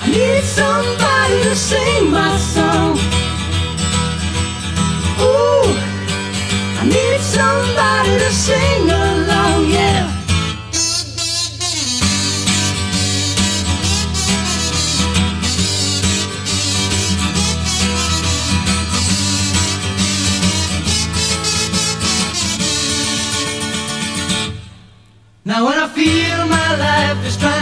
Need somebody to sing my song. Ooh, I need somebody to sing along, yeah. Now when I feel my life is trying